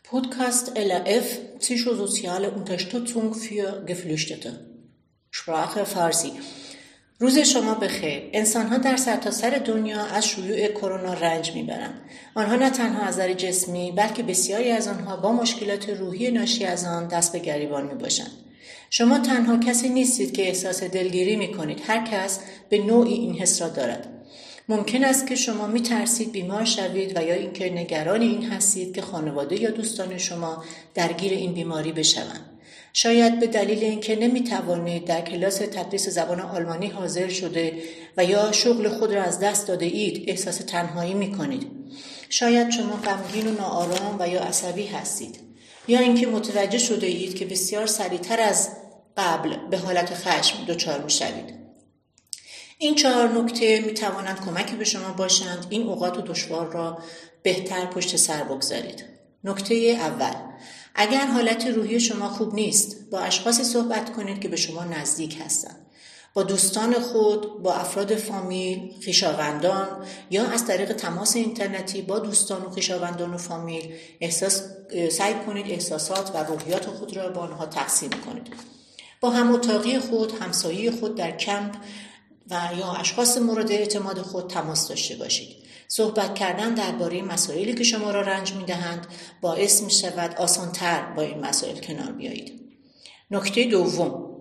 Podcast LRF Psychosoziale Unterstützung für Geflüchtete. Sprache فارسی. روز شما بخیر. انسان‌ها در سرتاسر دنیا از شیوع کرونا رنج می‌برند. آنها نه تنها از نظر جسمی بلکه بسیاری از آنها با مشکلات روحی ناشی از آن دست به گریبان می‌باشند. شما تنها کسی نیستید که احساس دلگیری می‌کنید. هر کس به نوعی این حس را دارد. ممکن است که شما می‌ترسید بیمار شوید و یا اینکه نگران این هستید که خانواده یا دوستان شما درگیر این بیماری بشوند. شاید به دلیل اینکه نمی‌توانید در کلاس تدریس زبان آلمانی حاضر شده و یا شغل خود را از دست داده اید احساس تنهایی می‌کنید. شاید شما غمگین و ناآرام و یا عصبی هستید. یا اینکه متوجه شده اید که بسیار سریعتر از قبل به حالت خشم دچار می‌شوید. این 4 نکته می توانند کمکی به شما باشند این اوقات دشوار را بهتر پشت سر بگذارید. نکته اول، اگر حالت روحی شما خوب نیست، با اشخاصی صحبت کنید که به شما نزدیک هستند. با دوستان خود، با افراد فامیل، خویشاوندان یا از طریق تماس اینترنتی با دوستان و خویشاوندان و فامیل سعی کنید احساسات و روحیات خود را با آنها تقسیم کنید. با هم اتاقی خود، همسایه خود در کمپ و یا اشخاص مورد اعتماد خود تماس داشته باشید. صحبت کردن درباره مسائلی که شما را رنج می‌دهند باعث می‌شود آسان‌تر با این مسائل کنار بیایید. نکته دوم،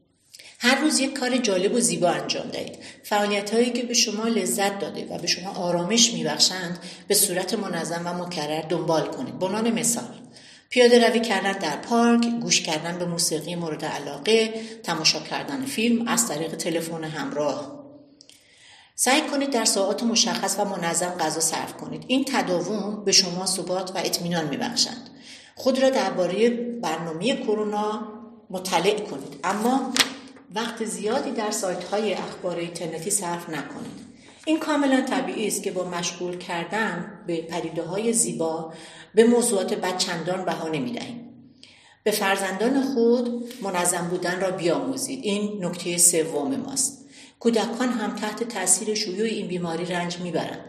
هر روز یک کار جالب و زیبا انجام دهید. فعالیت‌هایی که به شما لذت داده و به شما آرامش می‌بخشند به صورت منظم و مکرر دنبال کنید. به عنوان مثال، پیاده روی کردن در پارک، گوش کردن به موسیقی مورد علاقه، تماشا کردن فیلم از طریق تلفن همراه. سعی کنید در ساعات مشخص و منظم غذا صرف کنید. این تداوم به شما ثبات و اطمینان می‌بخشند. خود را درباره برنامه کرونا مطلع کنید، اما وقت زیادی در سایت‌های اخبار اینترنتی صرف نکنید. این کاملا طبیعی است که با مشغول کردن به پدیده‌های زیبا به موضوعات بد چندان بها نمی‌دهیم. به فرزندان خود منظم بودن را بیاموزید. این نکته سوم ماست. کودکان هم تحت تاثیر شیوع این بیماری رنج می‌برند.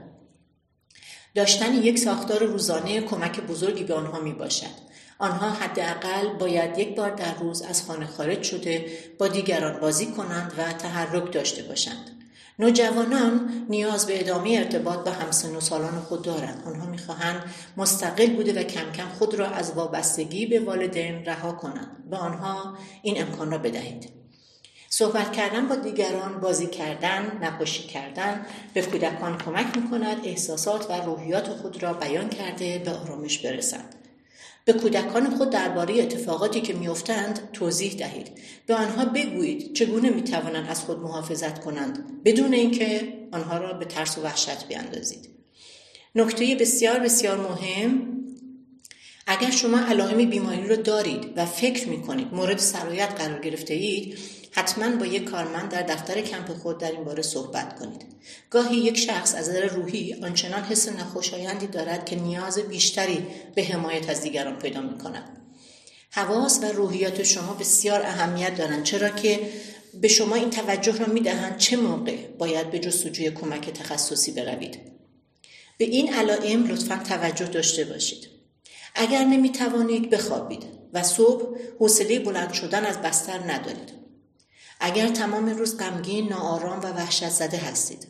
داشتن یک ساختار روزانه کمک بزرگی به آنها می‌باشد. آنها حداقل باید یک بار در روز از خانه خارج شده با دیگران بازی کنند و تحرک داشته باشند. نوجوانان نیاز به ادامه ارتباط با همسن و سالان خود دارند. آنها می‌خواهند مستقل بوده و کم کم خود را از وابستگی به والدین رها کنند. به آنها این امکان را بدهید. صحبت کردن با دیگران، بازی کردن، نقاشی کردن به کودکان کمک می‌کند احساسات و روحیات خود را بیان کرده به آرامش برسند. به کودکان خود درباره اتفاقاتی که می‌افتند توضیح دهید. به آنها بگویید چگونه می‌توانند از خود محافظت کنند بدون اینکه آنها را به ترس و وحشت بیاندازید. نکته بسیار بسیار مهم، اگر شما علائم بیماری را دارید و فکر می‌کنید مورد سرایت قرار گرفته اید، حتما با یک کارمند در دفتر کمپ خود در این باره صحبت کنید. گاهی یک شخص از نظر روحی آنچنان حس ناخوشایندی دارد که نیاز بیشتری به حمایت از دیگران پیدا می‌کند. حواس و روحیات شما بسیار اهمیت دارند، چرا که به شما این توجه را می‌دهند چه موقع باید به جستجوی کمک تخصصی بروید. به این علائم لطفاً توجه داشته باشید. اگر نمی‌توانید بخوابید و صبح حوصله بلند شدن از بستر ندارید. اگر تمام روز غمگین، ناآرام و وحشت زده هستید.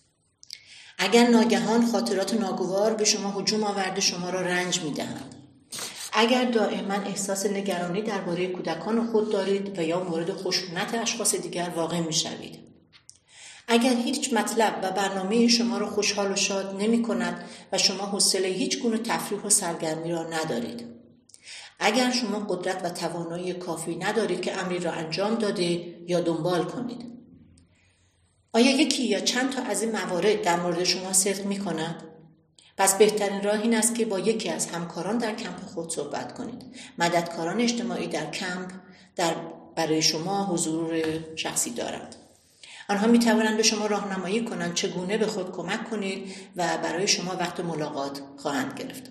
اگر ناگهان خاطرات ناگوار به شما هجوم آورده شما را رنج می‌دهند. اگر دائما احساس نگرانی درباره کودکان خود دارید و یا مورد خشونت اشخاص دیگر واقع می‌شوید. اگر هیچ مطلب و برنامه شما را خوشحال و شاد نمی‌کند و شما حوصله هیچ گونه تفریح و سرگرمی را ندارید. اگر شما قدرت و توانایی کافی ندارید که امری را انجام داده یا دنبال کنید. آیا یکی یا چند تا از این موارد در مورد شما صدق می‌کند؟ پس بهترین راه این است که با یکی از همکاران در کمپ خود صحبت کنید. مددکاران اجتماعی در کمپ برای شما حضور شخصی دارند. آنها می‌توانند به شما راهنمایی کنند چگونه به خود کمک کنید و برای شما وقت ملاقات خواهند گرفت.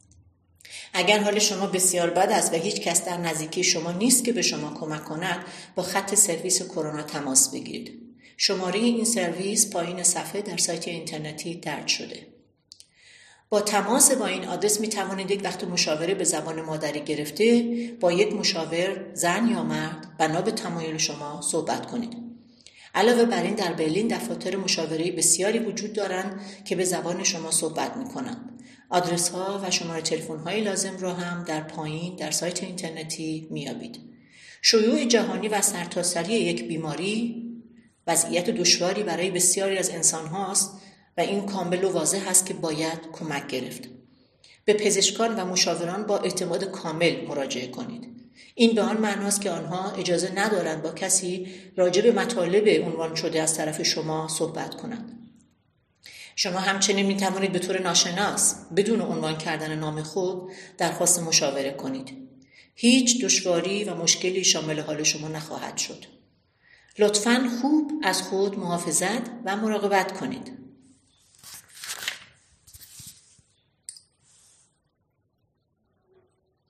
اگر حال شما بسیار بد است و هیچ کس در نزدیکی شما نیست که به شما کمک کند، با خط سرویس کرونا تماس بگیرید. شماره این سرویس پایین صفحه در سایت اینترنتی درج شده. با تماس با این آدرس می توانید یک وقت مشاوره به زبان مادری گرفته با یک مشاور زن یا مرد بنا به تمایل شما صحبت کنید. علاوه بر این در برلین دفاتر مشاوره بسیاری وجود دارند که به زبان شما صحبت می کنند. آدرس ها و شماره تلفن های لازم را هم در پایین در سایت اینترنتی میابید. شیوع جهانی و سرتاسری یک بیماری وضعیت دشواری برای بسیاری از انسان هاست و این کامل و واضح است که باید کمک گرفت. به پزشکان و مشاوران با اعتماد کامل مراجعه کنید. این به آن معناست که آنها اجازه ندارند با کسی راجع به مطالب عنوان شده از طرف شما صحبت کنند. شما همچنین می توانید به طور ناشناس بدون عنوان کردن نام خود درخواست مشاوره کنید. هیچ دشواری و مشکلی شامل حال شما نخواهد شد. لطفاً خوب از خود محافظت و مراقبت کنید.